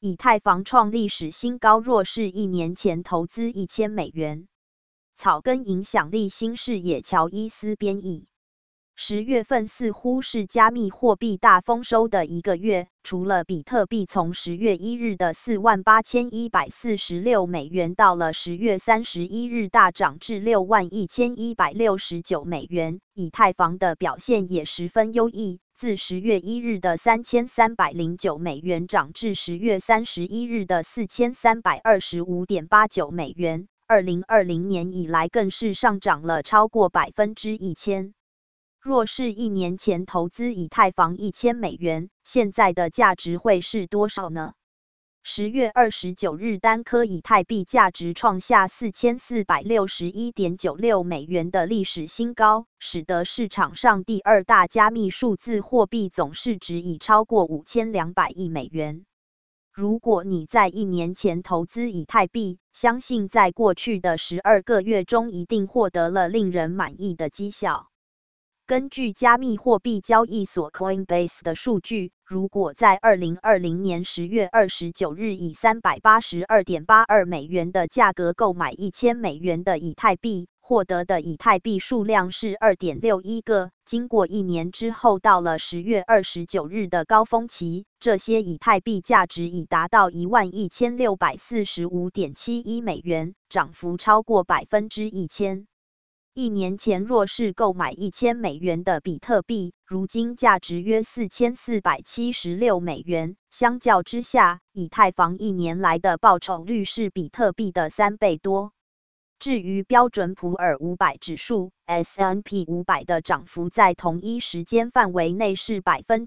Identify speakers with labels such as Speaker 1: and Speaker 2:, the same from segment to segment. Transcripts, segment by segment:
Speaker 1: 以太坊创历史新高，若是1年前投资1000美元。草根影响力新视野乔伊斯编译。10月份似乎是加密货币大丰收的一个月，除了比特币从10月1日的48146美元到了10月31日大涨至61169美元，以太坊的表现也十分优异，自10月1日的3309美元涨至10月31日的4325.89美元，2020年以来更是上涨了超过1000%。若是1年前投资以太坊1000美元，现在的价值会是多少呢？10月29日，单颗以太币价值创下4461.96美元的历史新高，使得市场上第2大加密数字货币总市值已超过5200亿美元。如果你在1年前投资以太币，相信在过去的12个月中一定获得了令人满意的绩效。根据加密货币交易所 Coinbase 的数据，如果在2020年10月29日以382.82美元的价格购买1000美元的以太币，获得的以太币数量是 2.61 个。经过1年之后，到了10月29日的高峰期，这些以太币价值已达到11645.71美元，涨幅超过1000%。1年前若是购买1000美元的比特币，如今价值约4476美元。相较之下，以太坊1年来的报酬率是比特币的3倍多。至于标准普尔500指数 S&P 500的涨幅在同一时间范围内是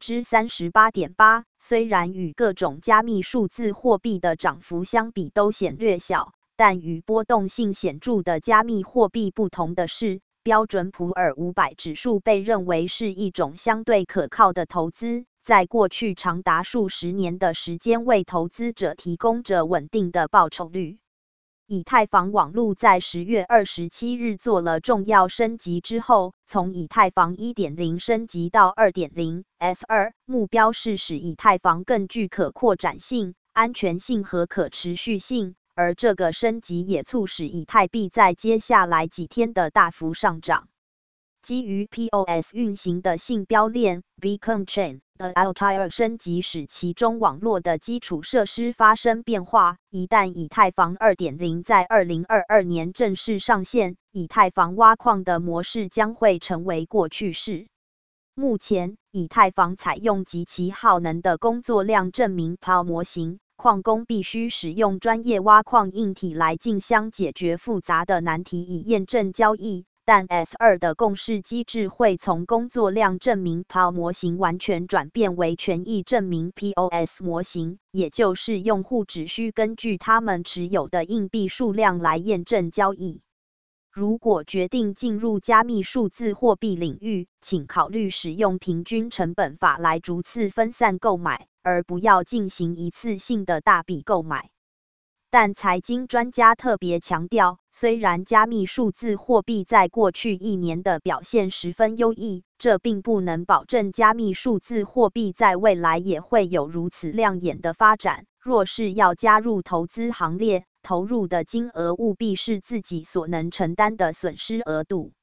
Speaker 1: 38.8%， 虽然与各种加密数字货币的涨幅相比都显略小，但与波动性显著的加密货币不同的是，标准普尔500指数被认为是一种相对可靠的投资，在过去长达数十年的时间为投资者提供着稳定的报酬率。以太坊网络在10月27日做了重要升级之后，从以太坊 1.0 升级到 2.0 S2， 目标是使以太坊更具可扩展性、安全性和可持续性。而这个升级也促使以太币在接下来几天的大幅上涨。基于 POS 运行的信标链 Beacon Chain 的 Altair 升级使其中网络的基础设施发生变化。一旦以太坊 2.0 在2022年正式上线，以太坊挖矿的模式将会成为过去式。目前，以太坊采用极其耗能的工作量证明 POW 模型。矿工必须使用专业挖矿硬体来竞相解决复杂的难题以验证交易，但 S2 的共识机制会从工作量证明 POW 模型完全转变为权益证明 POS 模型，也就是用户只需根据他们持有的硬币数量来验证交易。如果决定进入加密数字货币领域，请考虑使用平均成本法来逐次分散购买，而不要进行一次性的大笔购买。但财经专家特别强调，虽然加密数字货币在过去1年的表现十分优异，这并不能保证加密数字货币在未来也会有如此亮眼的发展。若是要加入投资行列，投入的金额务必是自己所能承担的损失额度。